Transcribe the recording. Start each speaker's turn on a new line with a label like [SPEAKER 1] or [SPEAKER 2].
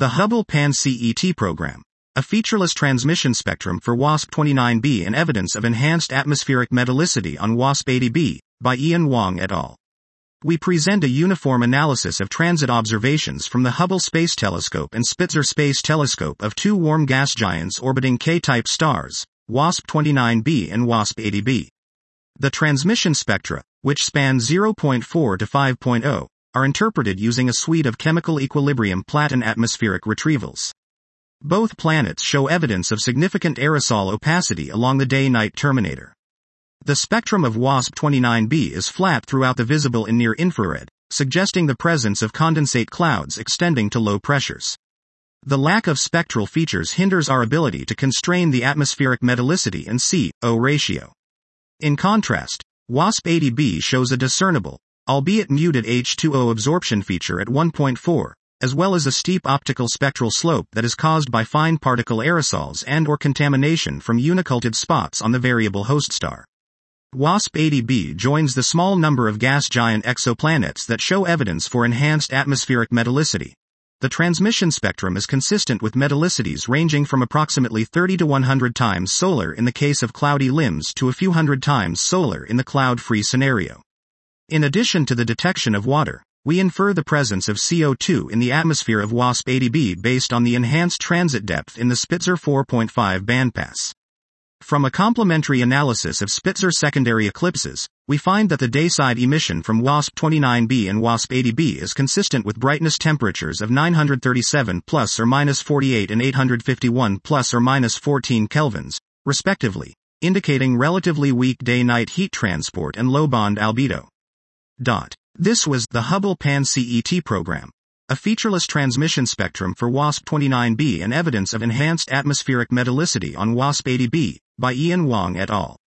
[SPEAKER 1] The Hubble Pan-CET Program, a featureless transmission spectrum for WASP-29b and evidence of enhanced atmospheric metallicity on WASP-80b, by Ian Wong et al. We present a uniform analysis of transit observations from the Hubble Space Telescope and Spitzer Space Telescope of two warm gas giants orbiting K-type stars, WASP-29b and WASP-80b. The transmission spectra, which span 0.4 to 5.0, are interpreted using a suite of chemical equilibrium Platon atmospheric retrievals. Both planets show evidence of significant aerosol opacity along the day-night terminator. The spectrum of WASP-29b is flat throughout the visible and near-infrared, suggesting the presence of condensate clouds extending to low pressures. The lack of spectral features hinders our ability to constrain the atmospheric metallicity and C/O ratio. In contrast, WASP-80b shows a discernible, albeit muted H2O absorption feature at 1.4, as well as a steep optical spectral slope that is caused by fine particle aerosols and/or contamination from uniculated spots on the variable host star. WASP-80b joins the small number of gas giant exoplanets that show evidence for enhanced atmospheric metallicity. The transmission spectrum is consistent with metallicities ranging from approximately 30 to 100 times solar in the case of cloudy limbs to a few hundred times solar in the cloud-free scenario. In addition to the detection of water, we infer the presence of CO2 in the atmosphere of WASP-80b based on the enhanced transit depth in the Spitzer 4.5 bandpass. From a complementary analysis of Spitzer secondary eclipses, we find that the dayside emission from WASP-29b and WASP-80b is consistent with brightness temperatures of 937 plus or minus 48 and 851 plus or minus 14 kelvins, respectively, indicating relatively weak day-night heat transport and low bond albedo. This was the Hubble Pan-CET Program, a featureless transmission spectrum for WASP-29b and evidence of enhanced atmospheric metallicity on WASP-80b, by Ian Wong et al.